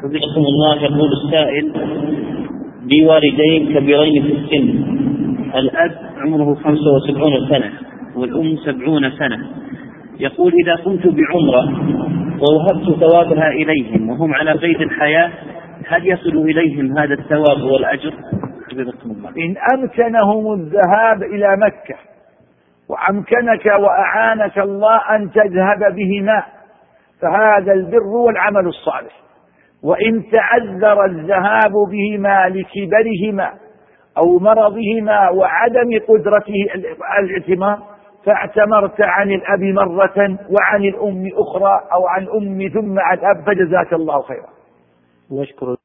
حفظكم الله. يقول السائل: لي والدين كبيرين في السن، الأب عمره 75 سنة والأم 70 سنة. يقول: إذا قمت بعمرة ووهبت ثوابها إليهم وهم على قيد الحياة، هل يصل إليهم هذا الثواب والأجر؟ إن أمكنهم الذهاب إلى مكة وأمكنك وأعانك الله أن تذهب بهما فهذا البر والعمل الصالح. وإن تعذر الذهاب بهما لكبرهما أو مرضهما وعدم قدرته الاعتمار فاعتمرت عن الأب مرة وعن الأم أخرى أو عن الأم ثم عن الأب، فجزاك الله خيرا.